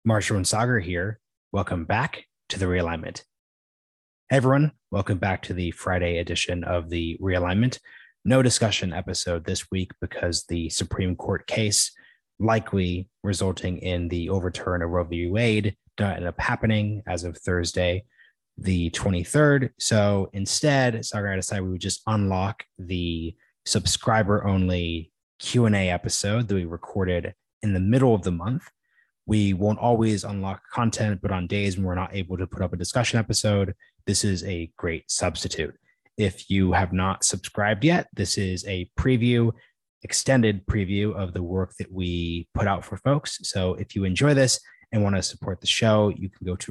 Marshall and Sagar here. Welcome back to the Realignment. Hey everyone, welcome back to the Friday edition of the Realignment. No discussion episode this week because the Supreme Court case likely resulting in the overturn of Roe v. Wade did not end up happening as of Thursday, the 23rd. So instead, Sagar and I decided we would just unlock the subscriber-only Q&A episode that we recorded in the middle of the month. We won't always unlock content, but on days when we're not able to put up a discussion episode, this is a great substitute. If you have not subscribed yet, this is a preview, extended preview of the work that we put out for folks. So if you enjoy this and want to support the show, you can go to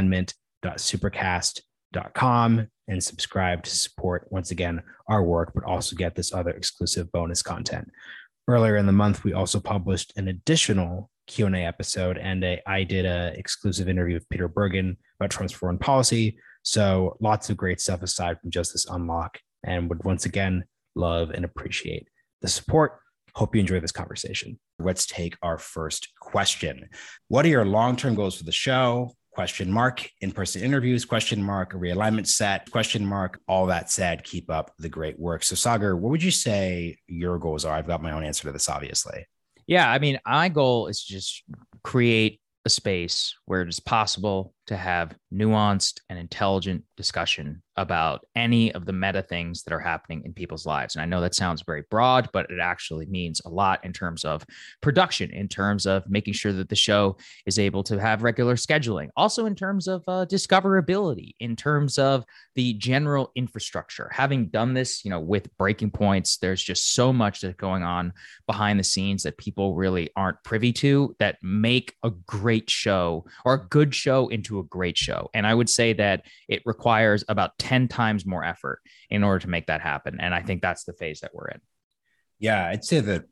realignment.supercast.com and subscribe to support, once again, our work, but also get this other exclusive bonus content. Earlier in the month, we also published an additional Q&A episode, and I did an exclusive interview with Peter Bergen about Trump's foreign policy. So lots of great stuff aside from just this unlock, and would once again love and appreciate the support. Hope you enjoy this conversation. Let's take our first question. What are your long-term goals for the show? Question mark. In-person interviews? Question mark. A realignment set? Question mark. All that said, keep up the great work. So Sagar, what would you say your goals are? I've got my own answer to this, obviously. Yeah, I mean, my goal is to just create a space where it is possible to have nuanced and intelligent discussion about any of the meta things that are happening in people's lives. And I know that sounds very broad, but it actually means a lot in terms of production, in terms of making sure that the show is able to have regular scheduling, also in terms of discoverability, in terms of the general infrastructure. Having done this, with Breaking Points, there's just so much that's going on behind the scenes that people really aren't privy to that make a great show or a good show into a great show. And I would say that it requires about 10 times more effort in order to make that happen. And I think that's the phase that we're in. Yeah, I'd say that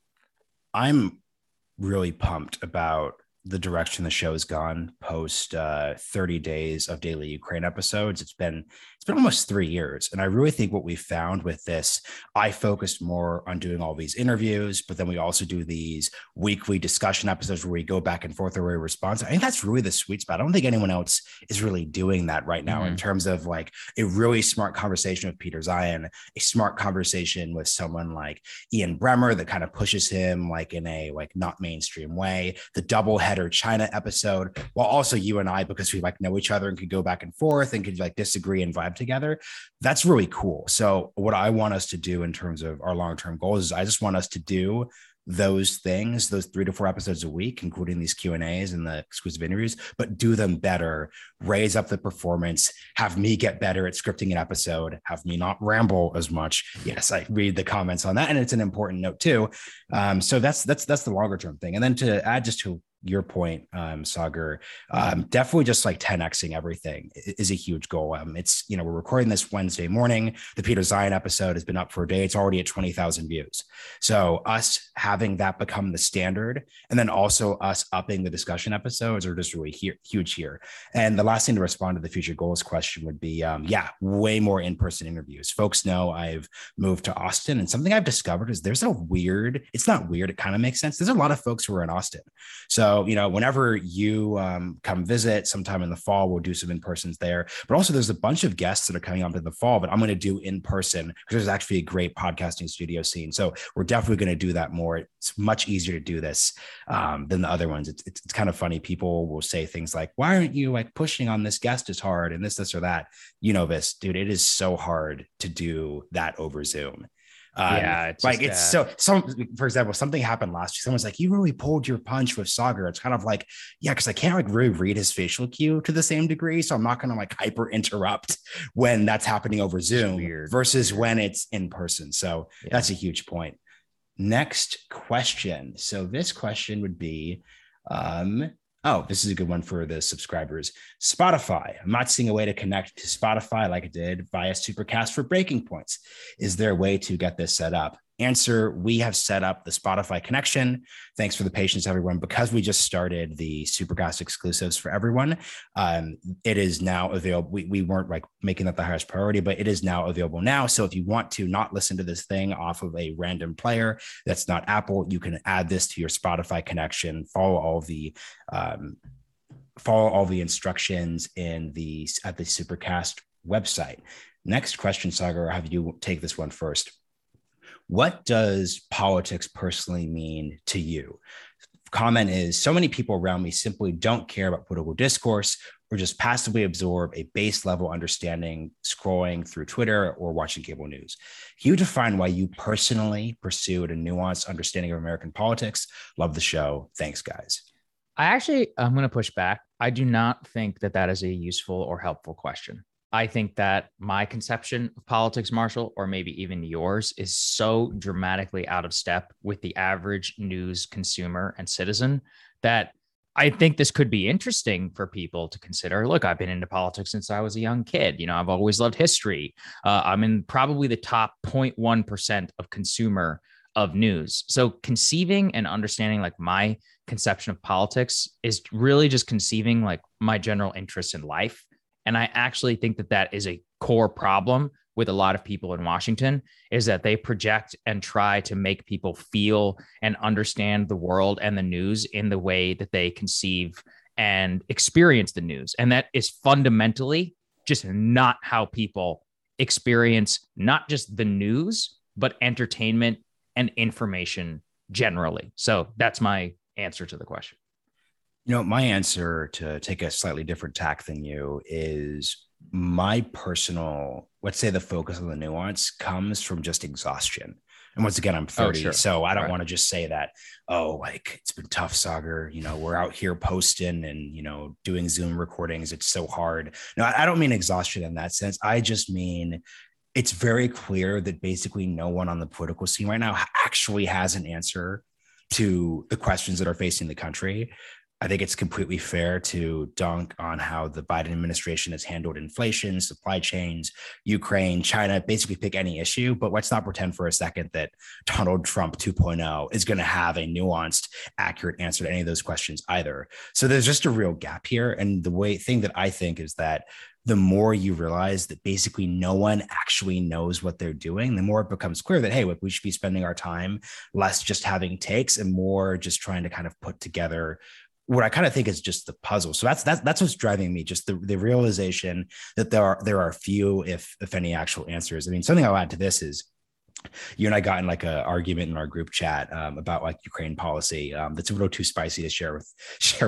I'm really pumped about the direction the show has gone post 30 days of daily Ukraine episodes. It's been almost 3 years. And I really think what we found with this, I focused more on doing all these interviews, but then we also do these weekly discussion episodes where we go back and forth or we respond. I think that's really the sweet spot. I don't think anyone else is really doing that right now in terms of like a really smart conversation with Peter Zeihan, a smart conversation with someone like Ian Bremmer that kind of pushes him like in a like not mainstream way, the double header China episode, while also you and I, because we like know each other and could go back and forth and could like disagree and vibe together. That's really cool. So what I want us to do in terms of our long-term goals is I just want us to do those things, those 3 to 4 episodes a week, including these Q&As and the exclusive interviews, but do them better, raise up the performance, have me get better at scripting an episode, have me not ramble as much. Yes, I read the comments on that. And it's an important note too. So that's the longer term thing. And then to add just to your point, Sagar, definitely just like 10xing everything is a huge goal. It's, we're recording this Wednesday morning. The Peter Zeihan episode has been up for a day. It's already at 20,000 views. So us having that become the standard, and then also us upping the discussion episodes are just really huge here. And the last thing to respond to the future goals question would be, way more in-person interviews. Folks know I've moved to Austin, and something I've discovered is it's not weird. It kind of makes sense. There's a lot of folks who are in Austin. So, whenever you come visit sometime in the fall, we'll do some in-persons there. But also there's a bunch of guests that are coming up in the fall, but I'm going to do in person because there's actually a great podcasting studio scene. So we're definitely going to do that more. It's much easier to do this than the other ones. It's kind of funny. People will say things like, why aren't you like pushing on this guest as hard and this or that? This, dude, it is so hard to do that over Zoom. For example, something happened last week. Someone's like, you really pulled your punch with Sagar. It's kind of like, yeah, because I can't like really read his facial cue to the same degree. So I'm not going to like hyper interrupt when that's happening over Zoom versus when it's in person. So that's a huge point. Next question. So this question would be, this is a good one for the subscribers. Spotify. I'm not seeing a way to connect to Spotify like I did via Supercast for Breaking Points. Is there a way to get this set up? Answer, we have set up the Spotify connection. Thanks for the patience, everyone. Because we just started the Supercast exclusives for everyone, it is now available. We weren't like making that the highest priority, but it is now available now. So if you want to not listen to this thing off of a random player that's not Apple, you can add this to your Spotify connection, follow all the follow all the instructions at the Supercast website. Next question, Sagar, I'll have you take this one first. What does politics personally mean to you? Comment is, so many people around me simply don't care about political discourse or just passively absorb a base level understanding scrolling through Twitter or watching cable news. Can you define why you personally pursued a nuanced understanding of American politics? Love the show. Thanks, guys. I'm going to push back. I do not think that that is a useful or helpful question. I think that my conception of politics, Marshall, or maybe even yours, is so dramatically out of step with the average news consumer and citizen that I think this could be interesting for people to consider. Look, I've been into politics since I was a young kid. I've always loved history. I'm in probably the top 0.1% of consumer of news. So conceiving and understanding like my conception of politics is really just conceiving like my general interest in life. And I actually think that that is a core problem with a lot of people in Washington, is that they project and try to make people feel and understand the world and the news in the way that they conceive and experience the news. And that is fundamentally just not how people experience not just the news, but entertainment and information generally. So that's my answer to the question. My answer, to take a slightly different tack than you, is my personal, let's say the focus on the nuance comes from just exhaustion. And once again, I'm 30, sure. So I don't want to just say that, like it's been tough, Sagar. We're out here posting and, doing Zoom recordings. It's so hard. No, I don't mean exhaustion in that sense. I just mean it's very clear that basically no one on the political scene right now actually has an answer to the questions that are facing the country. I think it's completely fair to dunk on how the Biden administration has handled inflation, supply chains, Ukraine, China, basically pick any issue. But let's not pretend for a second that Donald Trump 2.0 is going to have a nuanced, accurate answer to any of those questions either. So there's just a real gap here. And the thing that I think is that the more you realize that basically no one actually knows what they're doing, the more it becomes clear that, hey, look, we should be spending our time less just having takes and more just trying to kind of put together what I kind of think is just the puzzle. So that's what's driving me, just the realization that there are few, if any, actual answers. I mean, something I'll add to this is, you and I got in like an argument in our group chat about like Ukraine policy. That's a little too spicy to share with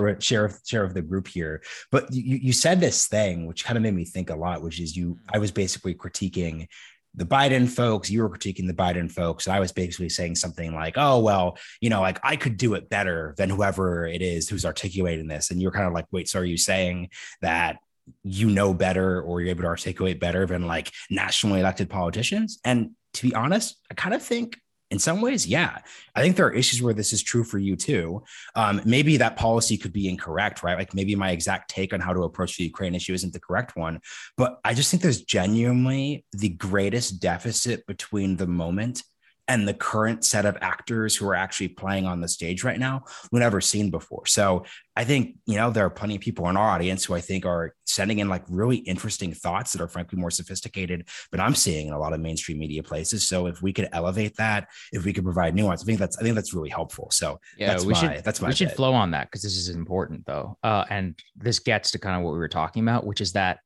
the group here. But you said this thing which kind of made me think a lot, which is I was basically critiquing the Biden folks, you were critiquing the Biden folks. And I was basically saying something like, oh, well, like I could do it better than whoever it is who's articulating this. And you're kind of like, wait, so are you saying that better, or you're able to articulate better than like nationally elected politicians? And to be honest, I kind of think in some ways, yeah, I think there are issues where this is true for you too. Maybe that policy could be incorrect, right? Like maybe my exact take on how to approach the Ukraine issue isn't the correct one, but I just think there's genuinely the greatest deficit between the moment and the current set of actors who are actually playing on the stage right now we've never seen before. So I think, there are plenty of people in our audience who I think are sending in like really interesting thoughts that are frankly more sophisticated, but I'm seeing in a lot of mainstream media places. So if we could elevate that, if we could provide nuance, I think that's really helpful. So yeah, we should flow on that, because this is important though. And this gets to kind of what we were talking about, which is that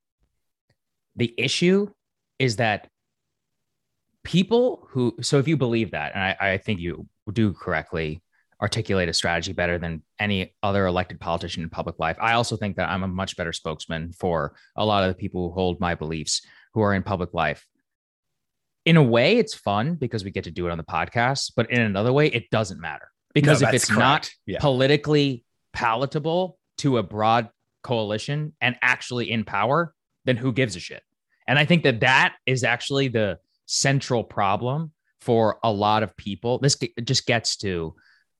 the issue is that people so if you believe that, and I think you do correctly articulate a strategy better than any other elected politician in public life. I also think that I'm a much better spokesman for a lot of the people who hold my beliefs who are in public life. In a way, it's fun because we get to do it on the podcast, but in another way, it doesn't matter, because if it's not politically palatable to a broad coalition and actually in power, then who gives a shit? And I think that is actually the central problem for a lot of people. This just gets to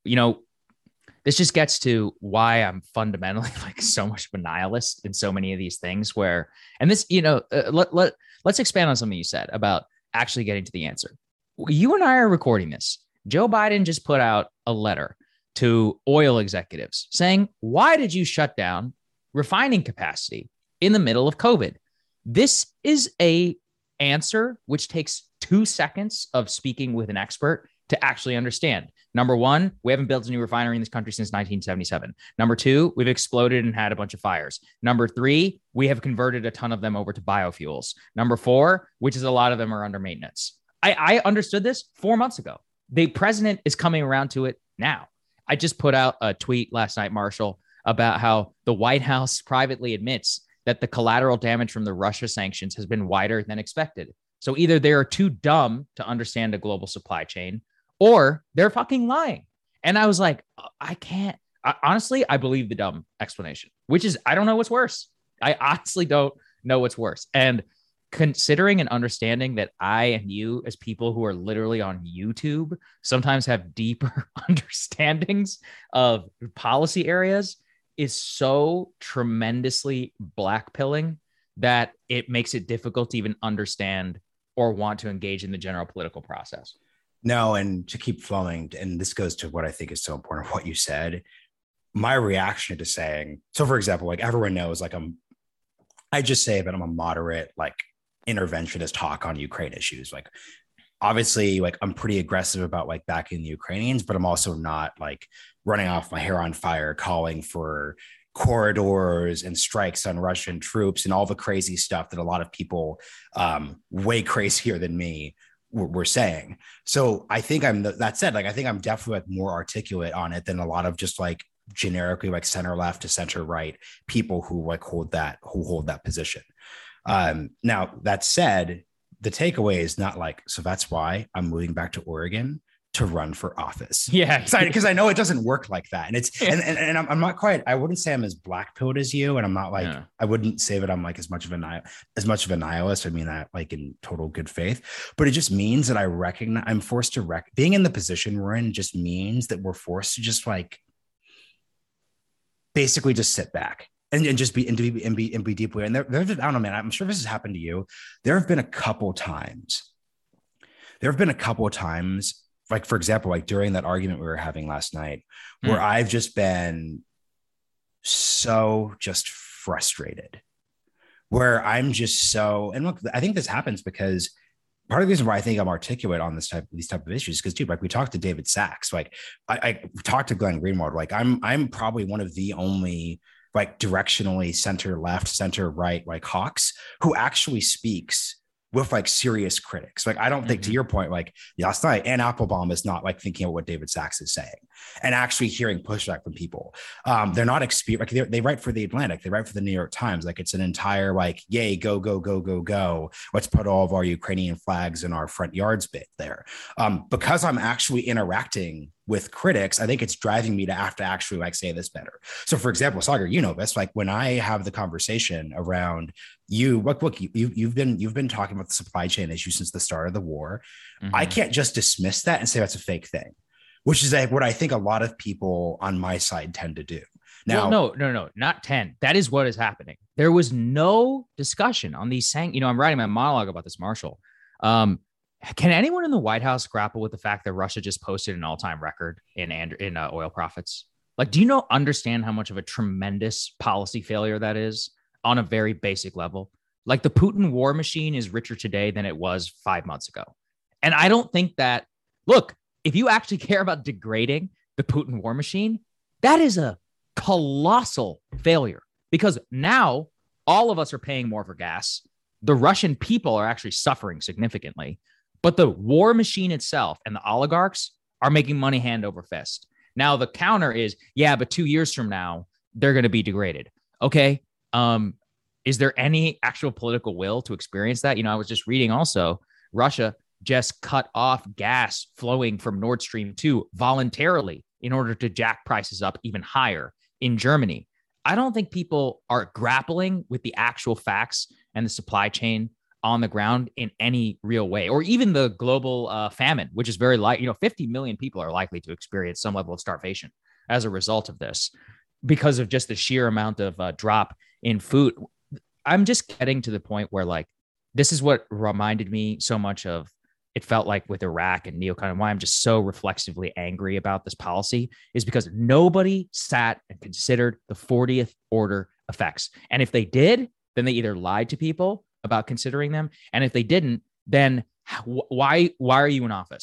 why I'm fundamentally like so much of a nihilist in so many of these things let's expand on something you said about actually getting to the answer. You and I are recording this. Joe Biden just put out a letter to oil executives saying, why did you shut down refining capacity in the middle of COVID? This is a answer which takes 2 seconds of speaking with an expert to actually understand. Number one, we haven't built a new refinery in this country since 1977. Number two, we've exploded and had a bunch of fires. Number three, we have converted a ton of them over to biofuels. Number four, which is a lot of them are under maintenance. I understood this 4 months ago. The president is coming around to it now. I just put out a tweet last night, Marshall, about how the White House privately admits that the collateral damage from the Russia sanctions has been wider than expected. So either they are too dumb to understand a global supply chain, or they're fucking lying. And I was like, I can't. Honestly, I believe the dumb explanation, which is I don't know what's worse. I honestly don't know what's worse. And considering and understanding that I and you, as people who are literally on YouTube, sometimes have deeper understandings of policy areas, is so tremendously blackpilling that it makes it difficult to even understand or want to engage in the general political process. No, and to keep flowing, and this goes to what I think is so important, what you said, my reaction to saying, so for example, like everyone knows, like I just say that I'm a moderate, like interventionist talk on Ukraine issues. Like obviously, like I'm pretty aggressive about like backing the Ukrainians, but I'm also not like running off my hair on fire, calling for corridors and strikes on Russian troops and all the crazy stuff that a lot of people way crazier than me were saying. So I think that said, like, I think I'm definitely like more articulate on it than a lot of just like generically like center left to center right people who like hold that position. Now that said, the takeaway is not like, so that's why I'm moving back to Oregon to run for office. Yeah. Because I know it doesn't work like that. And it's, and I'm not quite, I wouldn't say I'm as black pilled as you. And I'm not like, I wouldn't say that I'm like as much of a nihilist. I mean that like in total good faith, but it just means that I recognize I'm forced to being in the position we're in just means that we're forced to just like basically just sit back and just be deeply. And there, I don't know, man, I'm sure this has happened to you. There have been a couple times, like, for example, like during that argument we were having last night, where I've just been so just frustrated, where I'm just so, and look, I think this happens because part of the reason why I think I'm articulate on these type of issues, because dude, like we talked to David Sachs, like I talked to Glenn Greenwald, like I'm probably one of the only like directionally center left, center right, like hawks who actually speaks with like serious critics. Like, I don't think to your point, like last night, Ann Applebaum is not like thinking of what David Sachs is saying and actually hearing pushback from people. They're not experienced. Like they write for the Atlantic, they write for the New York Times. Like it's an entire like, yay, go, go, go, go, go. Let's put all of our Ukrainian flags in our front yards bit there. Because I'm actually interacting with critics, I think it's driving me to have to actually like say this better. So for example, Sagar, you know this, like when I have the conversation around look, you've been talking about the supply chain issue since the start of the war. I can't just dismiss that and say that's a fake thing, which is like what I think a lot of people on my side tend to do. Now, well, no, not 10. That is what is happening. There was no discussion on these saying, I'm writing my monologue about this, Marshall. Can anyone in the White House grapple with the fact that Russia just posted an all-time record in oil profits? Like, do you understand how much of a tremendous policy failure that is on a very basic level? Like the Putin war machine is richer today than it was 5 months ago. And I don't think that, look, if you actually care about degrading the Putin war machine, that is a colossal failure because now all of us are paying more for gas. The Russian people are actually suffering significantly. But the war machine itself and the oligarchs are making money hand over fist. Now, the counter is, but 2 years from now, they're going to be degraded. Okay. Is there any actual political will to experience that? I was just reading also, Russia just cut off gas flowing from Nord Stream 2 voluntarily in order to jack prices up even higher in Germany. I don't think people are grappling with the actual facts and the supply chain on the ground in any real way, or even the global famine, which is very 50 million people are likely to experience some level of starvation as a result of this because of just the sheer amount of drop in food. I'm just getting to the point where like, this is what reminded me so much of, it felt like with Iraq and neocon, and why I'm just so reflexively angry about this policy is because nobody sat and considered the 40th order effects. And if they did, then they either lied to people about considering them. And if they didn't, then why are you in office?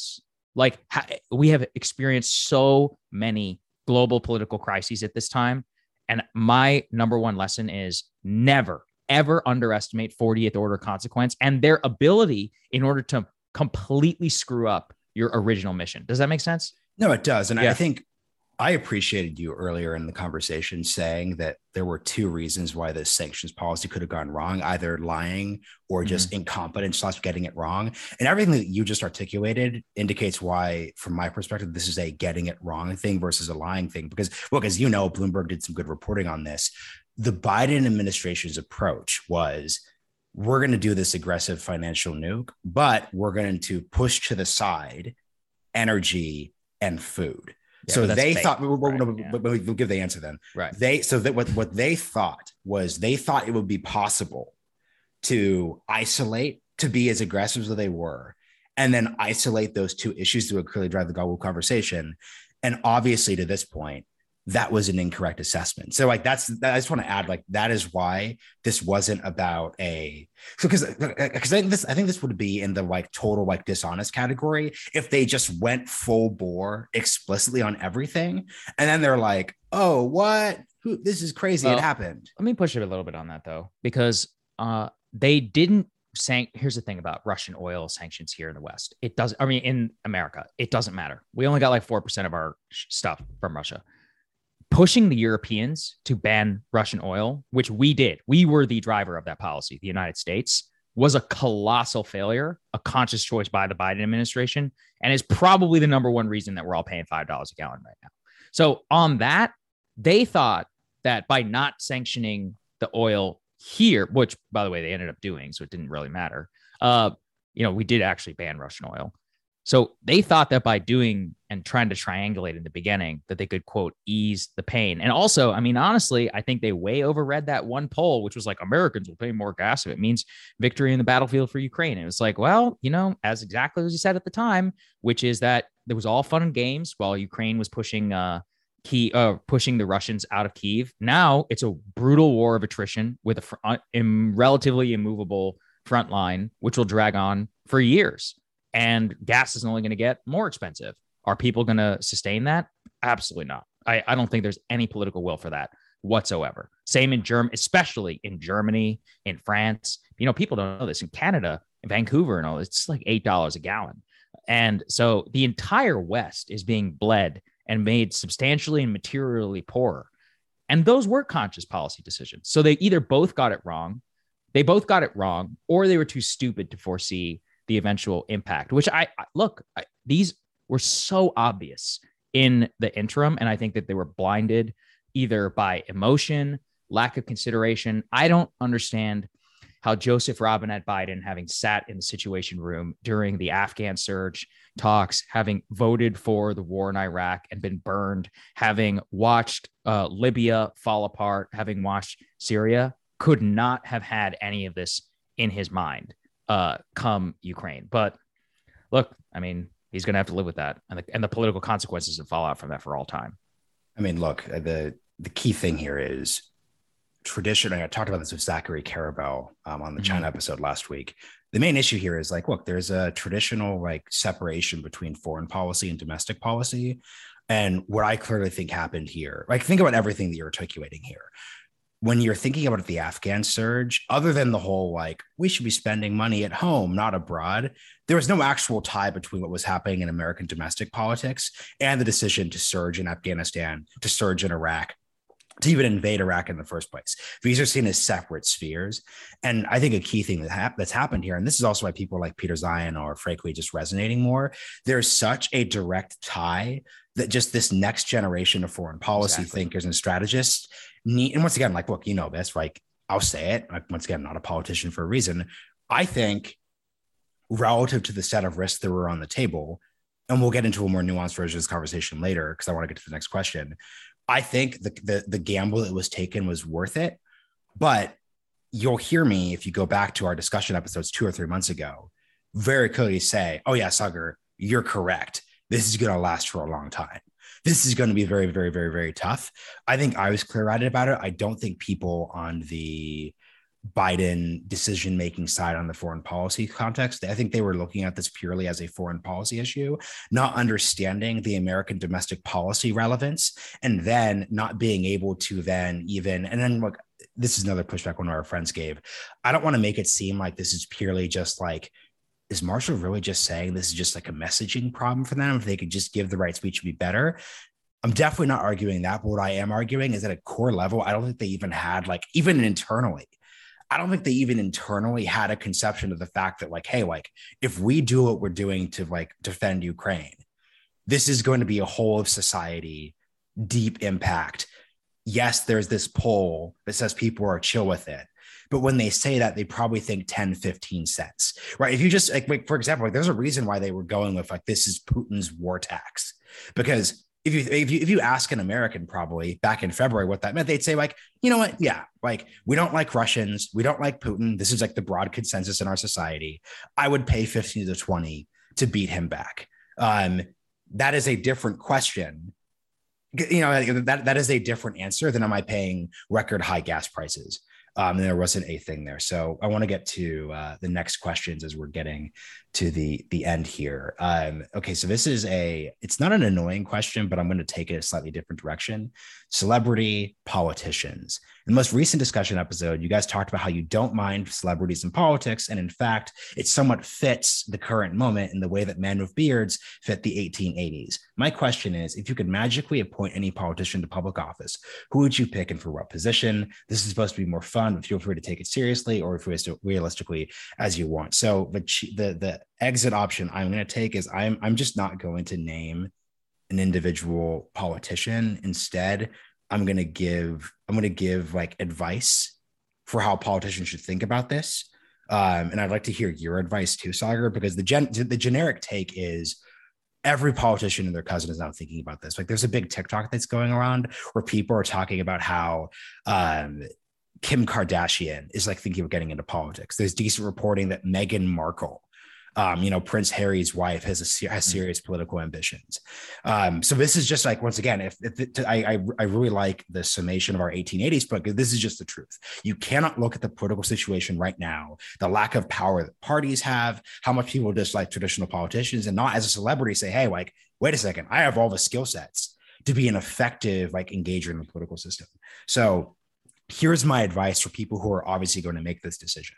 Like we have experienced so many global political crises at this time. And my number one lesson is never, ever underestimate 40th order consequence and their ability in order to completely screw up your original mission. Does that make sense? No, it does. And Yeah. I think I appreciated you earlier in the conversation saying that there were two reasons why the sanctions policy could have gone wrong, either lying or just incompetence / getting it wrong. And everything that you just articulated indicates why, from my perspective, this is a getting it wrong thing versus a lying thing. Because, look, as you know, Bloomberg did some good reporting on this. The Biden administration's approach was, we're going to do this aggressive financial nuke, but we're going to push to the side energy and food. Yeah, so they thought, we'll give the answer then. Right. What they thought was, they thought it would be possible to isolate, to be as aggressive as they were, and then isolate those two issues that would clearly drive the global conversation. And obviously, to this point, that was an incorrect assessment. So like, I just want to add, like, that is why this wasn't about because I think this would be in the like total like dishonest category if they just went full bore explicitly on everything. And then they're like, oh, what? This is crazy. It happened. Let me push it a little bit on that though, because they didn't here's the thing about Russian oil sanctions here in the West. It doesn't, I mean, in America, it doesn't matter. We only got like 4% of our stuff from Russia. Pushing the Europeans to ban Russian oil, which we did, we were the driver of that policy, the United States, was a colossal failure, a conscious choice by the Biden administration, and is probably the number one reason that we're all paying $5 a gallon right now. So on that, they thought that by not sanctioning the oil here, which by the way, they ended up doing, so it didn't really matter. We did actually ban Russian oil. So they thought that by doing and trying to triangulate in the beginning that they could, quote, ease the pain. And also, I mean, honestly, I think they way overread that one poll, which was like, Americans will pay more gas if it means victory in the battlefield for Ukraine. And it was like, well, as exactly as you said at the time, which is that there was all fun and games while Ukraine was pushing the Russians out of Kyiv. Now it's a brutal war of attrition with a relatively immovable front line, which will drag on for years. And gas is only going to get more expensive. Are people going to sustain that? Absolutely not. I don't think there's any political will for that whatsoever. Same in Germany, especially in Germany, in France. People don't know this. In Canada, in Vancouver and all, it's like $8 a gallon. And so the entire West is being bled and made substantially and materially poorer. And those were conscious policy decisions. So they either both got it wrong, or they were too stupid to foresee the eventual impact, which these were so obvious in the interim. And I think that they were blinded either by emotion, lack of consideration. I don't understand how Joseph Robinette Biden, having sat in the Situation Room during the Afghan surge talks, having voted for the war in Iraq and been burned, having watched Libya fall apart, having watched Syria, could not have had any of this in his mind come Ukraine. But look, I mean, he's going to have to live with that and the political consequences that fall out from that for all time. I mean, look, the key thing here is tradition. I talked about this with Zachary Karabell on the China episode last week. The main issue here is like, look, there's a traditional like separation between foreign policy and domestic policy. And what I clearly think happened here, like think about everything that you're articulating here. When you're thinking about the Afghan surge, other than the whole, like, we should be spending money at home, not abroad, there was no actual tie between what was happening in American domestic politics and the decision to surge in Afghanistan, to surge in Iraq, to even invade Iraq in the first place. These are seen as separate spheres. And I think a key thing that's happened here, and this is also why people like Peter Zeihan are frankly just resonating more, there's such a direct tie that just this next generation of foreign policy thinkers and strategists need. And once again, like, look, this, like, I'll say it, like, once again, I'm not a politician for a reason. I think relative to the set of risks that were on the table, and we'll get into a more nuanced version of this conversation later, because I want to get to the next question. I think the gamble that was taken was worth it, but you'll hear me, if you go back to our discussion episodes 2 or 3 months ago, very clearly say, oh yeah, Saagar, you're correct. This is going to last for a long time. This is going to be very, very, very, very tough. I think I was clear-eyed about it. I don't think people on the Biden decision-making side on the foreign policy context. I think they were looking at this purely as a foreign policy issue, not understanding the American domestic policy relevance, and then not being able to then even, and then look, this is another pushback one of our friends gave. I don't want to make it seem like this is purely just like, is Marshall really just saying this is just like a messaging problem for them? If they could just give the right speech, would be better. I'm definitely not arguing that. But what I am arguing is at a core level, I don't think they even had like, even internally, I don't think they even internally had a conception of the fact that like, hey, like if we do what we're doing to like defend Ukraine, this is going to be a whole of society deep impact. Yes, there's this poll that says people are chill with it. But when they say that, they probably think 10, 15 cents, right? If you just like for example, like, there's a reason why they were going with like, this is Putin's war tax, because if you ask an American probably back in February what that meant, they'd say like, you know what? Yeah, like we don't like Russians. We don't like Putin. This is like the broad consensus in our society. I would pay 15 to 20 to beat him back. That is a different question. You know, that is a different answer than am I paying record high gas prices? And there wasn't a thing there. So I want to get to the next questions as we're getting to the end here. Okay, so this is it's not an annoying question, but I'm going to take it a slightly different direction. Celebrity politicians. In the most recent discussion episode, you guys talked about how you don't mind celebrities in politics. And in fact, it somewhat fits the current moment in the way that men with beards fit the 1880s. My question is, if you could magically appoint any politician to public office, who would you pick and for what position? This is supposed to be more fun, but feel free to take it seriously or realistically as you want. So the exit option I'm going to take is I'm just not going to name an individual politician. Instead, I'm going to give like advice for how politicians should think about this. And I'd like to hear your advice too, Saagar, because the generic take is every politician and their cousin is now thinking about this. Like there's a big TikTok that's going around where people are talking about how Kim Kardashian is like thinking of getting into politics. There's decent reporting that Meghan Markle, Prince Harry's wife, has serious political ambitions. So this is just like, once again, I really like the summation of our 1880s, but this is just the truth. You cannot look at the political situation right now, the lack of power that parties have, how much people dislike traditional politicians, and not as a celebrity say, hey, like, wait a second, I have all the skill sets to be an effective like engager in the political system. So here's my advice for people who are obviously going to make this decision.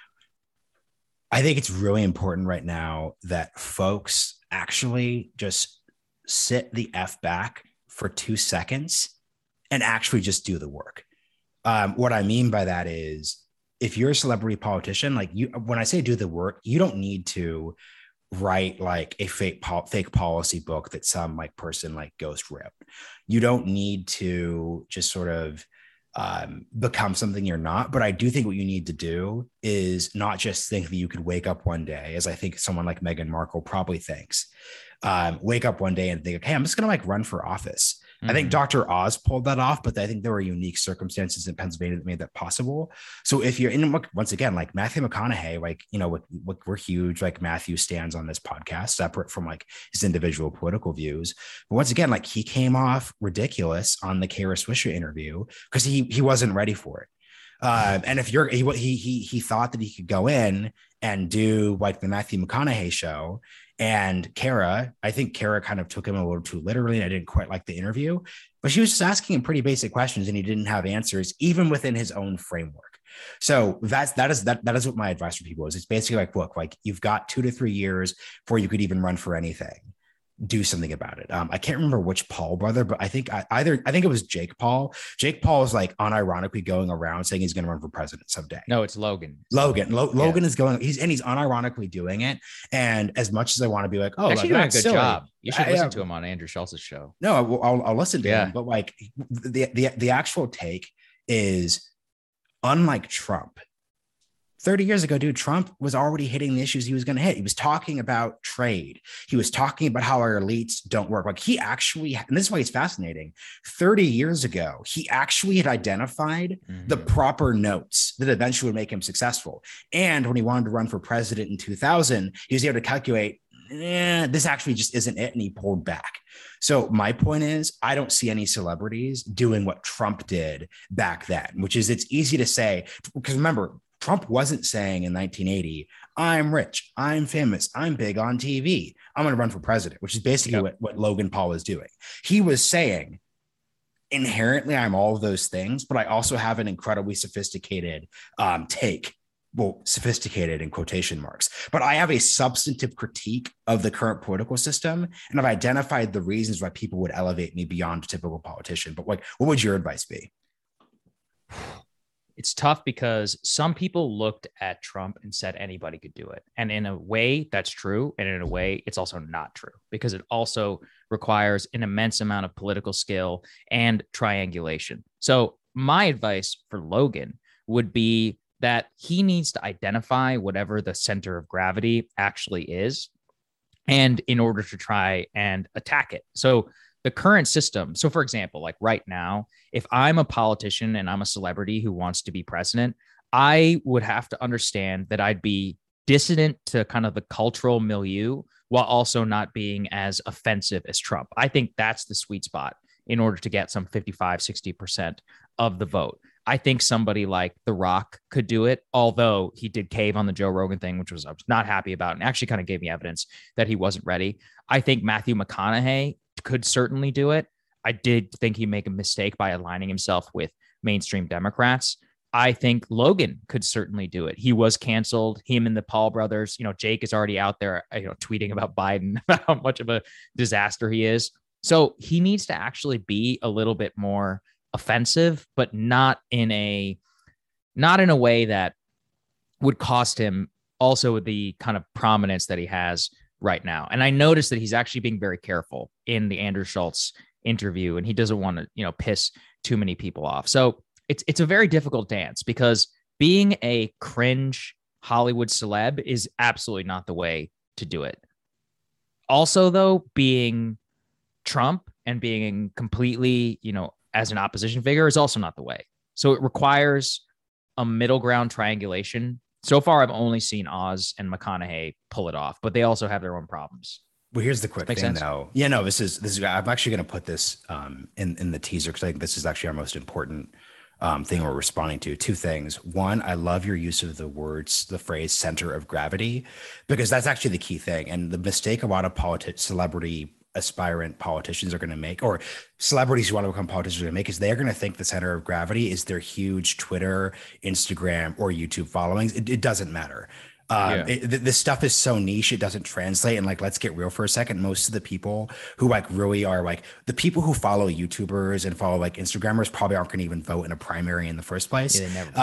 I think it's really important right now that folks actually just sit the F back for 2 seconds and actually just do the work. What I mean by that is if you're a celebrity politician, like when I say do the work, you don't need to write like a fake policy book that some like person like ghost wrote. You don't need to just sort of become something you're not. But I do think what you need to do is not just think that you could wake up one day, as I think someone like Meghan Markle probably thinks, wake up one day and think, okay, I'm just going to like run for office. I think Dr. Oz pulled that off, but I think there were unique circumstances in Pennsylvania that made that possible. So if you're in, once again, like Matthew McConaughey, like, we're huge, like Matthew stands on this podcast, separate from like his individual political views. But once again, like he came off ridiculous on the Kara Swisher interview because he wasn't ready for it. And if he thought that he could go in and do like the Matthew McConaughey show. And I think Kara kind of took him a little too literally. And I didn't quite like the interview, but she was just asking him pretty basic questions and he didn't have answers, even within his own framework. So that is what my advice for people is. It's basically like, look, like you've got 2 to 3 years before you could even run for anything. Do something about it. I can't remember which Paul brother, but I think it was Jake Paul. Jake Paul is like unironically going around saying he's going to run for president someday. No, it's Logan. Logan is going. He's unironically doing it. And as much as I want to be like, oh, actually doing a good job. You should listen to him on Andrew Schultz's show. No, I'll listen to him. But like the actual take is, unlike Trump. 30 years ago, dude, Trump was already hitting the issues he was going to hit. He was talking about trade. He was talking about how our elites don't work. Like he actually, and this is why it's fascinating. 30 years ago, he actually had identified the proper notes that eventually would make him successful. And when he wanted to run for president in 2000, he was able to calculate, this actually just isn't it. And he pulled back. So my point is, I don't see any celebrities doing what Trump did back then, which is it's easy to say, because remember, Trump wasn't saying in 1980, I'm rich, I'm famous, I'm big on TV, I'm going to run for president, which is basically what Logan Paul was doing. He was saying, inherently, I'm all of those things, but I also have an incredibly sophisticated take. Well, sophisticated in quotation marks, but I have a substantive critique of the current political system, and I've identified the reasons why people would elevate me beyond a typical politician. But like, what would your advice be? It's tough because some people looked at Trump and said anybody could do it. And in a way, that's true. And in a way, it's also not true because it also requires an immense amount of political skill and triangulation. So my advice for Logan would be that he needs to identify whatever the center of gravity actually is, and in order to try and attack it. So the current system, so for example, like right now, if I'm a politician and I'm a celebrity who wants to be president, I would have to understand that I'd be dissident to kind of the cultural milieu while also not being as offensive as Trump. I think that's the sweet spot in order to get some 55, 60% of the vote. I think somebody like The Rock could do it, although he did cave on the Joe Rogan thing, which I was not happy about, and actually kind of gave me evidence that he wasn't ready. I think Matthew McConaughey could certainly do it. I did think he'd make a mistake by aligning himself with mainstream Democrats. I think Logan could certainly do it. He was canceled. Him and the Paul brothers, Jake is already out there, tweeting about Biden, about how much of a disaster he is. So he needs to actually be a little bit more offensive, but not in a way that would cost him also the kind of prominence that he has right now. And I noticed that he's actually being very careful in the Andrew Schultz interview, and he doesn't want to, piss too many people off. So it's a very difficult dance because being a cringe Hollywood celeb is absolutely not the way to do it. Also, though, being Trump and being completely, as an opposition figure is also not the way. So it requires a middle ground triangulation. So far, I've only seen Oz and McConaughey pull it off, but they also have their own problems. Well, here's the quick thing, though. Yeah, no, this is. I'm actually going to put this in the teaser because I think this is actually our most important thing we're responding to. Two things. One, I love your use of the phrase "center of gravity," because that's actually the key thing. And the mistake a lot of celebrity aspirant politicians are going to make, or celebrities who want to become politicians are going to make, is they're going to think the center of gravity is their huge Twitter, Instagram, or YouTube followings. It doesn't matter. This stuff is so niche, it doesn't translate. And like, let's get real for a second. Most of the people who like really are like the people who follow YouTubers and follow like Instagrammers probably aren't going to even vote in a primary in the first place.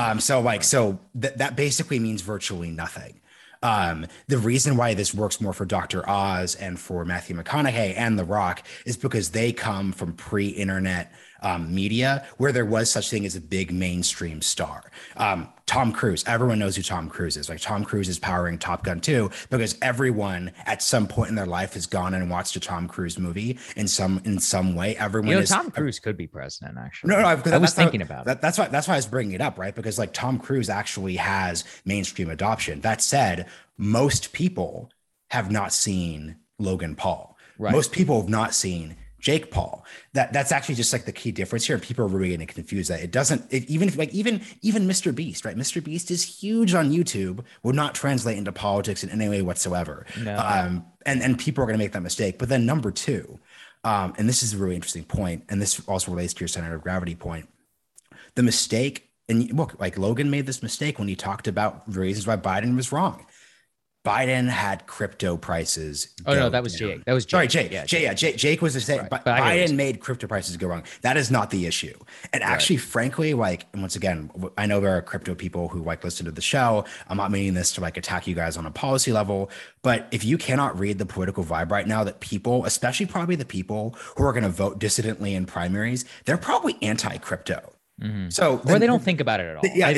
So that basically means virtually nothing. The reason why this works more for Dr. Oz and for Matthew McConaughey and The Rock is because they come from pre-internet media where there was such thing as a big mainstream star. Tom Cruise, everyone knows who Tom Cruise is. Like Tom Cruise is powering Top Gun 2 because everyone at some point in their life has gone and watched a Tom Cruise movie in some way. Everyone Tom Cruise could be president, actually. No, I was thinking about it. That's why I was bringing it up, right? Because like Tom Cruise actually has mainstream adoption. That said, most people have not seen Logan Paul. Right. Most people have not seen Jake Paul. That's actually just like the key difference here. And people are really going to confuse that. Even Mr. Beast, right? Mr. Beast is huge on YouTube, will not translate into politics in any way whatsoever. No. And people are going to make that mistake. But then number two, and this is a really interesting point, and this also relates to your center of gravity point. The mistake, and look, like Logan made this mistake when he talked about the reasons why Biden was wrong. Biden had crypto prices. Oh, no, that was Jake. That was Jake. Sorry, Jake. Yeah, Jake was the same. Right. But Biden made crypto prices go wrong. That is not the issue. And actually, frankly, like, and once again, I know there are crypto people who like listen to the show. I'm not meaning this to like attack you guys on a policy level. But if you cannot read the political vibe right now, that people, especially probably the people who are going to vote dissidently in primaries, they're probably anti-crypto. Mm-hmm. So, or they don't think about it at all. Yeah,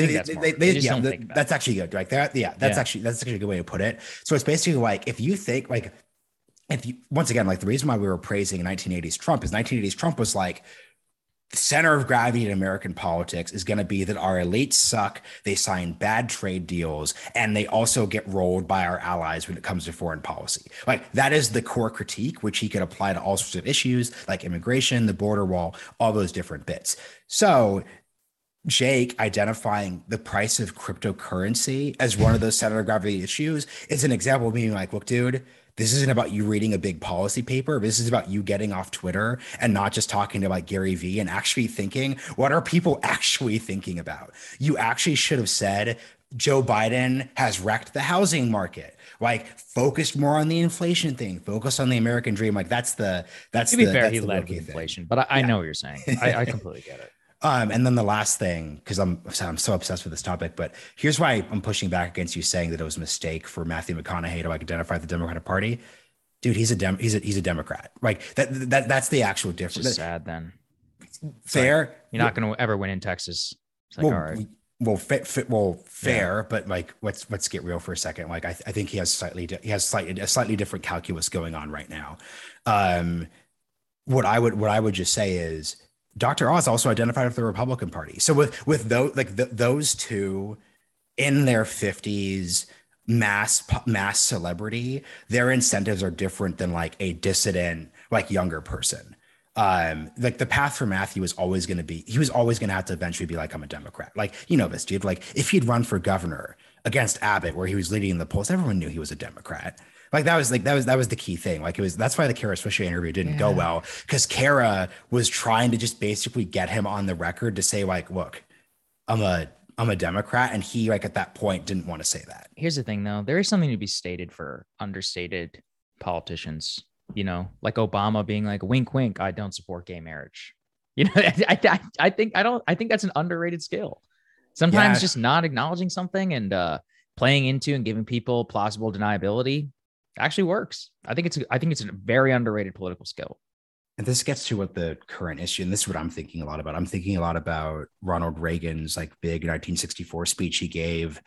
that's actually good. Like that. Yeah, that's actually a good way to put it. So it's basically like if you think like once again, like the reason why we were praising 1980s Trump is 1980s Trump was like the center of gravity in American politics is going to be that our elites suck, they sign bad trade deals, and they also get rolled by our allies when it comes to foreign policy. Like that is the core critique, which he could apply to all sorts of issues like immigration, the border wall, all those different bits. So Jake identifying the price of cryptocurrency as one of those center of gravity issues is an example of being like, look, dude, this isn't about you reading a big policy paper. This is about you getting off Twitter and not just talking to like Gary Vee and actually thinking, what are people actually thinking about? You actually should have said, Joe Biden has wrecked the housing market. Like focused more on the inflation thing, focus on the American dream. Like To be fair, he led with inflation, but I know what you're saying. I completely get it. And then the last thing, because I'm so obsessed with this topic, but here's why I'm pushing back against you saying that it was a mistake for Matthew McConaughey to like identify the Democratic Party. Dude, he's a Democrat. Like that's the actual difference. It's just sad then. Fair. Like, you're not going to ever win in Texas. It's like, all right. Fair, yeah. But like, let's get real for a second. Like, I think he has a slightly different calculus going on right now. What I would just say is, Dr. Oz also identified with the Republican Party. So with those those two in their 50s, mass celebrity, their incentives are different than like a dissident, like younger person. Like the path for Matthew was always going to be, he was always going to have to eventually be like, I'm a Democrat. Like, you know, this dude, like if he'd run for governor against Abbott, where he was leading in the polls, everyone knew he was a Democrat. That was the key thing. Like that's why the Kara Swisher interview didn't go well, because Kara was trying to just basically get him on the record to say like, look, I'm a Democrat, and he like at that point didn't want to say that. Here's the thing though, there is something to be stated for understated politicians. You know, like Obama being like, wink, wink, I don't support gay marriage. You know, I think that's an underrated skill. Sometimes just not acknowledging something and playing into and giving people plausible deniability actually works. I think it's a very underrated political skill. And this gets to what the current issue, and this is what I'm thinking a lot about. I'm thinking a lot about Ronald Reagan's like big 1964 speech he gave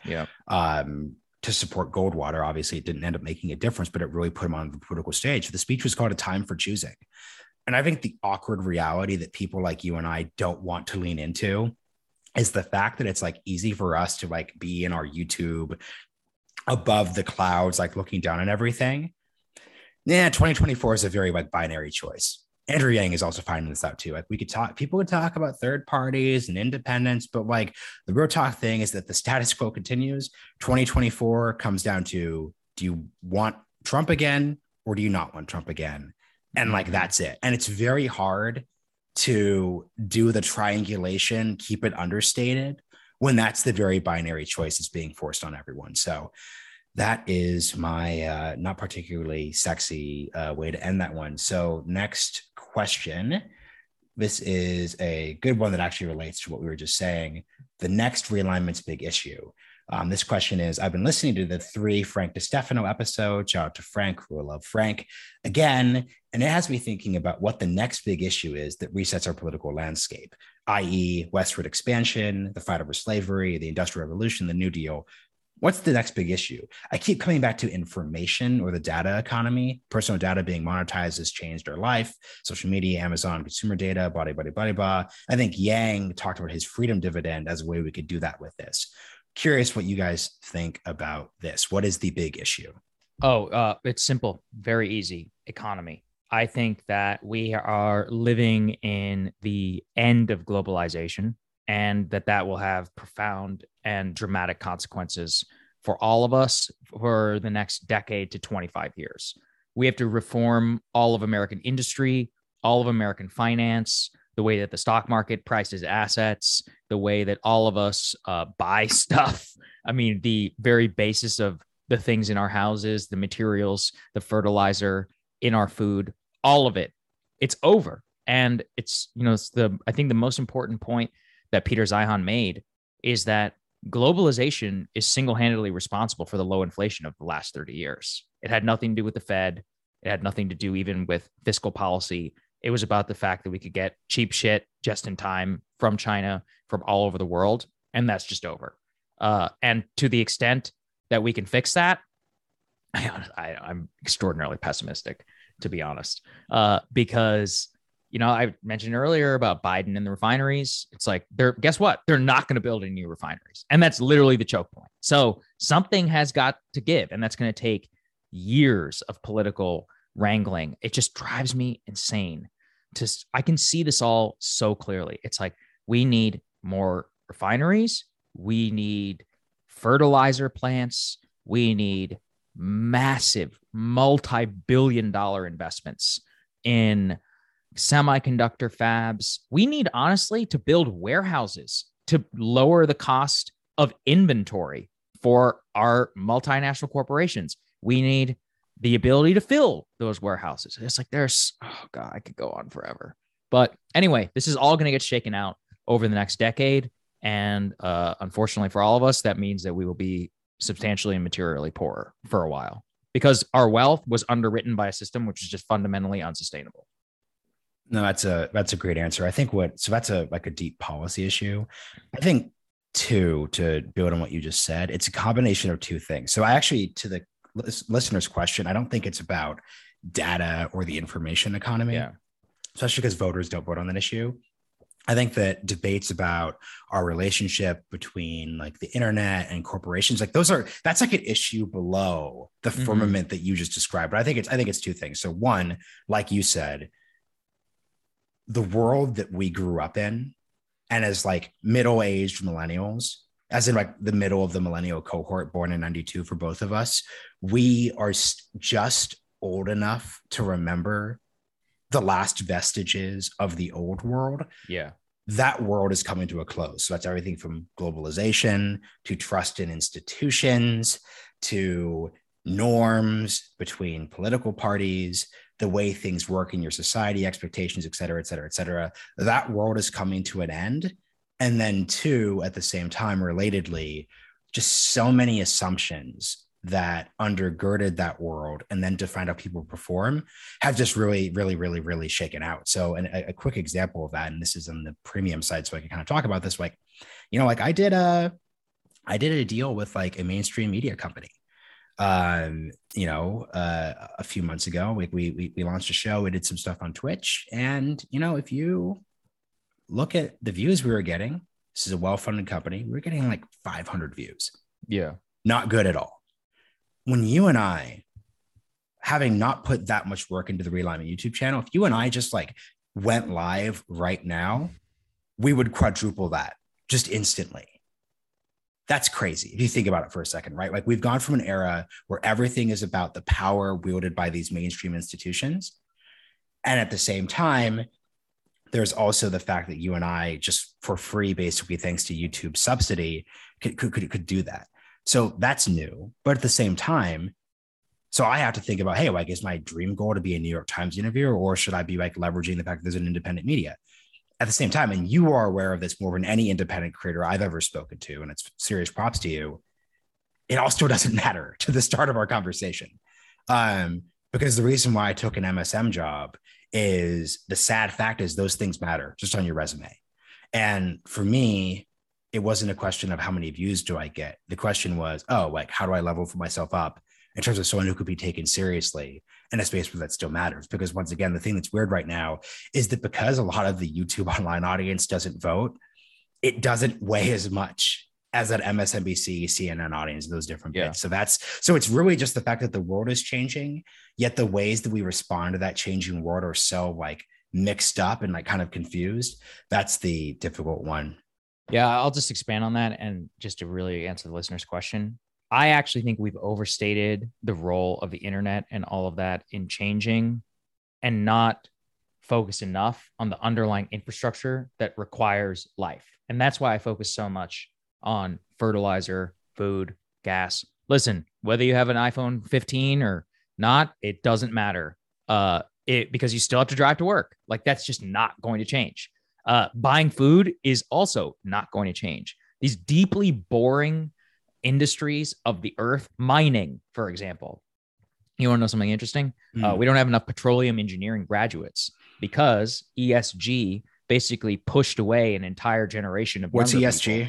to support Goldwater. Obviously, it didn't end up making a difference, but it really put him on the political stage. The speech was called A Time for Choosing. And I think the awkward reality that people like you and I don't want to lean into is the fact that it's like easy for us to like be in our YouTube above the clouds, like looking down on everything. Yeah, 2024 is a very like binary choice. Andrew Yang is also finding this out too. Like people could talk about third parties and independence, but like the real talk thing is that the status quo continues. 2024 comes down to, do you want Trump again or do you not want Trump again? And like, that's it. And it's very hard to do the triangulation, keep it understated, when that's the very binary choice that's being forced on everyone. So that is my not particularly sexy way to end that one. So next question. This is a good one that actually relates to what we were just saying. The next realignment's big issue. This question is, I've been listening to the 3 Frank DeStefano episodes. Shout out to Frank, who I love Frank again. And it has me thinking about what the next big issue is that resets our political landscape, i.e. westward expansion, the fight over slavery, the Industrial Revolution, the New Deal. What's the next big issue? I keep coming back to information or the data economy. Personal data being monetized has changed our life. Social media, Amazon, consumer data, blah, blah, blah, blah. I think Yang talked about his freedom dividend as a way we could do that with this. Curious what you guys think about this. What is the big issue? It's simple, very easy. Economy. I think that we are living in the end of globalization, and that will have profound and dramatic consequences for all of us for the next decade to 25 years. We have to reform all of American industry, all of American finance, the way that the stock market prices assets, the way that all of us buy stuff. I mean, the very basis of the things in our houses, the materials, the fertilizer in our food, all of it, it's over. And it's, I think the most important point that Peter Zeihan made is that globalization is single-handedly responsible for the low inflation of the last 30 years. It had nothing to do with the Fed. It had nothing to do even with fiscal policy. It was about the fact that we could get cheap shit just in time from China, from all over the world. And that's just over. And to the extent that we can fix that, I'm extraordinarily pessimistic, to be honest, because I mentioned earlier about Biden and the refineries. It's like, guess what? They're not going to build any new refineries. And that's literally the choke point. So something has got to give, and that's going to take years of political wrangling. It just drives me insane. I can see this all so clearly. It's like, we need more refineries. We need fertilizer plants. We need massive multi-billion-dollar investments in semiconductor fabs. We need, honestly, to build warehouses to lower the cost of inventory for our multinational corporations. We need the ability to fill those warehouses. It's like oh God, I could go on forever. But anyway, this is all going to get shaken out over the next decade. And unfortunately for all of us, that means that we will be substantially and materially poorer for a while because our wealth was underwritten by a system which is just fundamentally unsustainable. No, that's a great answer. I think that's a deep policy issue. I think too, to build on what you just said, it's a combination of two things. So I actually, to the listener's question, I don't think it's about data or the information economy, especially because voters don't vote on that issue. I think that debates about our relationship between like the internet and corporations, like that's like an issue below the firmament that you just described. But I think it's two things. So one, like you said, the world that we grew up in, and as like middle-aged millennials, as in like the middle of the millennial cohort, born in 92 for both of us, we are just old enough to remember the last vestiges of the old world. Yeah. That world is coming to a close. So that's everything from globalization to trust in institutions to norms between political parties, the way things work in your society, expectations, et cetera, et cetera, et cetera. That world is coming to an end. And then two, at the same time, relatedly, just so many assumptions that undergirded that world and then defined how people perform have just really, really, really, really shaken out. So, and a quick example of that, and this is on the premium side, so I can kind of talk about this, like, like I did a deal with like a mainstream media company. A few months ago, we launched a show. We did some stuff on Twitch, and if you look at the views we were getting, this is a well-funded company. We were getting like 500 views. Yeah, not good at all. When you and I, having not put that much work into the Realignment YouTube channel, if you and I just like went live right now, we would quadruple that just instantly. That's crazy if you think about it for a second, right? Like we've gone from an era where everything is about the power wielded by these mainstream institutions. And at the same time, there's also the fact that you and I just for free, basically thanks to YouTube subsidy, could do that. So that's new. But at the same time, so I have to think about, hey, like, is my dream goal to be a New York Times interviewer, or should I be like leveraging the fact that there's an independent media? At the same time, and you are aware of this more than any independent creator I've ever spoken to, and it's serious props to you, it also doesn't matter to the start of our conversation. Because the reason why I took an MSM job is the sad fact is those things matter just on your resume. And for me, it wasn't a question of how many views do I get. The question was, like, how do I level for myself up in terms of someone who could be taken seriously in a space where that still matters? Because once again, the thing that's weird right now is that because a lot of the YouTube online audience doesn't vote, it doesn't weigh as much as that MSNBC, CNN audience, those different bits. So it's really just the fact that the world is changing, yet the ways that we respond to that changing world are so like mixed up and like kind of confused. That's the difficult one. Yeah, I'll just expand on that. And just to really answer the listener's question, I actually think we've overstated the role of the internet and all of that in changing and not focus enough on the underlying infrastructure that requires life. And that's why I focus so much on fertilizer, food, gas. Listen, whether you have an iPhone 15 or not, it doesn't matter. Because you still have to drive to work. Like that's just not going to change. Buying food is also not going to change. These deeply boring industries of the earth, mining, for example. You want to know something interesting? We don't have enough petroleum engineering graduates because ESG basically pushed away an entire generation of. What's ESG? People.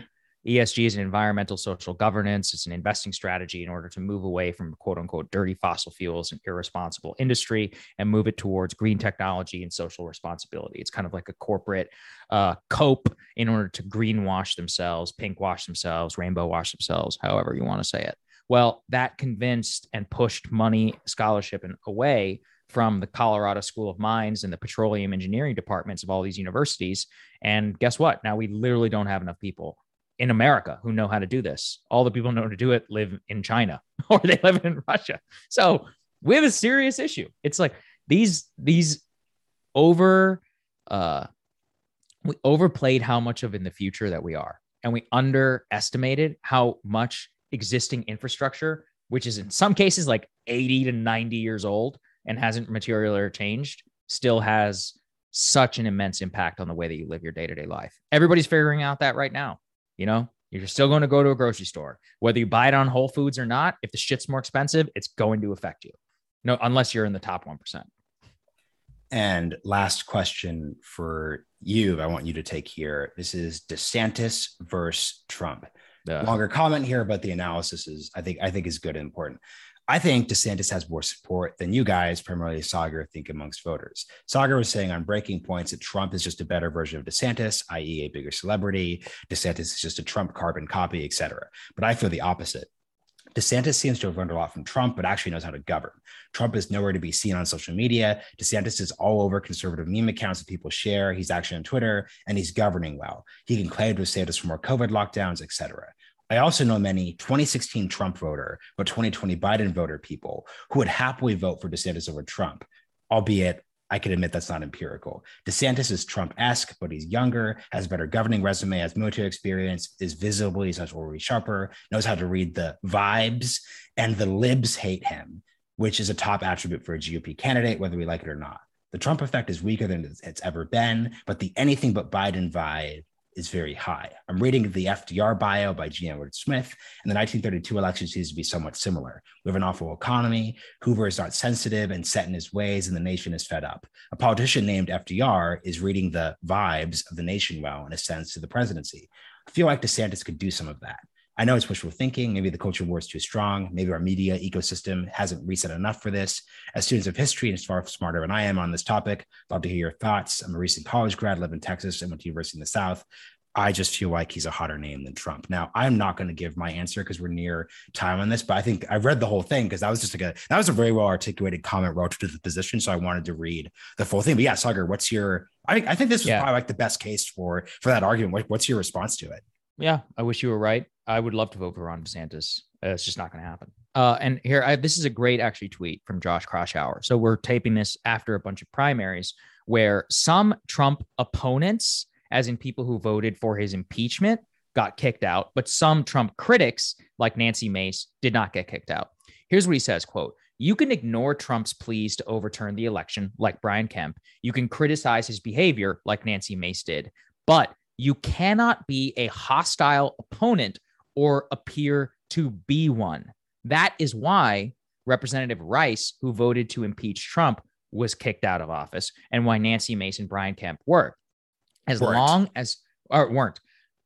ESG is an environmental social governance. It's an investing strategy in order to move away from quote unquote dirty fossil fuels and irresponsible industry and move it towards green technology and social responsibility. It's kind of like a corporate cope in order to greenwash themselves, pink wash themselves, rainbow wash themselves, however you want to say it. Well, that convinced and pushed money, scholarship, and away from the Colorado School of Mines and the petroleum engineering departments of all these universities. And guess what? Now we literally don't have enough people in America who know how to do this. All the people who know how to do it live in China or they live in Russia. So we have a serious issue. It's like these over we overplayed how much of in the future that we are, and we underestimated how much existing infrastructure, which is in some cases like 80 to 90 years old and hasn't materially or changed, still has such an immense impact on the way that you live your day-to-day life. Everybody's figuring out that right now. You know, you're still going to go to a grocery store, whether you buy it on Whole Foods or not. If the shit's more expensive, it's going to affect you. No, unless you're in the top 1%. And last question for you, I want you to take here. This is DeSantis versus Trump. Longer comment here, but the analysis is, I think is good and important. I think DeSantis has more support than you guys, primarily Saagar, think amongst voters. Saagar was saying on Breaking Points that Trump is just a better version of DeSantis, i.e. a bigger celebrity. DeSantis is just a Trump carbon copy, etc. But I feel the opposite. DeSantis seems to have learned a lot from Trump, but actually knows how to govern. Trump is nowhere to be seen on social media. DeSantis is all over conservative meme accounts that people share. He's actually on Twitter, and he's governing well. He can claim DeSantis for more COVID lockdowns, etc. I also know many 2016 Trump voter, but 2020 Biden voter people who would happily vote for DeSantis over Trump, albeit I can admit that's not empirical. DeSantis is Trump-esque, but he's younger, has a better governing resume, has military experience, is visibly sexually sharper, knows how to read the vibes, and the libs hate him, which is a top attribute for a GOP candidate, whether we like it or not. The Trump effect is weaker than it's ever been, but the anything but Biden vibe is very high. I'm reading the FDR bio by G. Edward Smith, and the 1932 election seems to be somewhat similar. We have an awful economy. Hoover is not sensitive and set in his ways, and the nation is fed up. A politician named FDR is reading the vibes of the nation well and ascends to the presidency. I feel like DeSantis could do some of that. I know it's wishful thinking. Maybe the culture war is too strong. Maybe our media ecosystem hasn't reset enough for this. As students of history, and as far smarter than I am on this topic, love to hear your thoughts. I'm a recent college grad, live in Texas, and went to university in the South. I just feel like he's a hotter name than Trump. Now, I'm not going to give my answer because we're near time on this, but I think I've read the whole thing because that was just that was a very well articulated comment relative to the position. So I wanted to read the full thing. But yeah, Saagar, what's your? I think this is probably like the best case for that argument. What's your response to it? Yeah, I wish you were right. I would love to vote for Ron DeSantis. It's just not going to happen. And here, this is a great actually tweet from Josh Kraushaar. So we're taping this after a bunch of primaries where some Trump opponents, as in people who voted for his impeachment, got kicked out, but some Trump critics, like Nancy Mace, did not get kicked out. Here's what he says, quote, "You can ignore Trump's pleas to overturn the election, like Brian Kemp. You can criticize his behavior, like Nancy Mace did, but you cannot be a hostile opponent or appear to be one. That is why Representative Rice, who voted to impeach Trump, was kicked out of office, and why Nancy Mace and Brian Kemp were. As long as Ron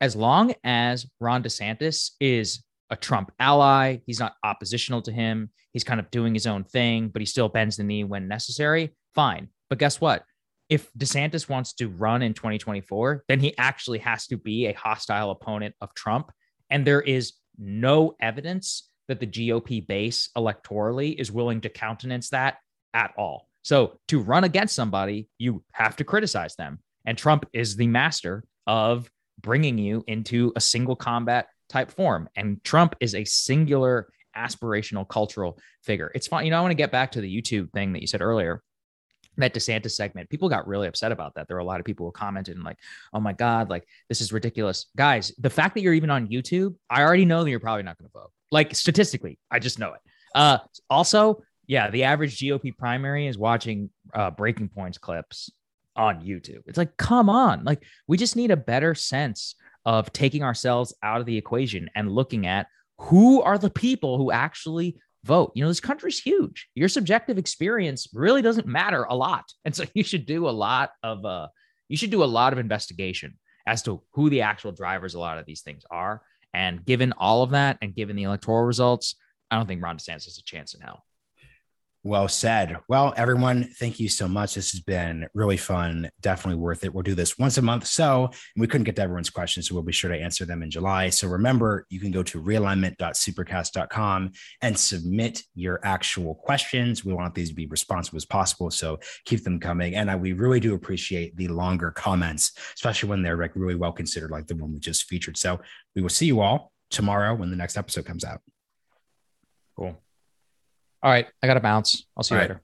DeSantis is a Trump ally, he's not oppositional to him. He's kind of doing his own thing, but he still bends the knee when necessary. Fine. But guess what? If DeSantis wants to run in 2024, then he actually has to be a hostile opponent of Trump. And there is no evidence that the GOP base electorally is willing to countenance that at all. So to run against somebody, you have to criticize them. And Trump is the master of bringing you into a single combat type form. And Trump is a singular aspirational cultural figure. It's fine. I want to get back to the YouTube thing that you said earlier, that DeSantis segment. People got really upset about that. There were a lot of people who commented and like, oh my God, like this is ridiculous. Guys, the fact that you're even on YouTube, I already know that you're probably not going to vote. Like statistically, I just know it. Also, yeah, the average GOP primary is watching Breaking Points clips on YouTube. It's like, come on. Like, we just need a better sense of taking ourselves out of the equation and looking at who are the people who actually vote. This country's huge. Your subjective experience really doesn't matter a lot. And so you should do a lot of investigation as to who the actual drivers a lot of these things are. And given all of that and given the electoral results, I don't think Ron DeSantis has a chance in hell. Well said. Well, everyone, thank you so much. This has been really fun. Definitely worth it. We'll do this once a month. So we couldn't get to everyone's questions, so we'll be sure to answer them in July. So remember, you can go to realignment.supercast.com and submit your actual questions. We want these to be responsive as possible, so keep them coming. And we really do appreciate the longer comments, especially when they're like really well considered, like the one we just featured. So we will see you all tomorrow when the next episode comes out. Cool. All right. I got to bounce. I'll see you later.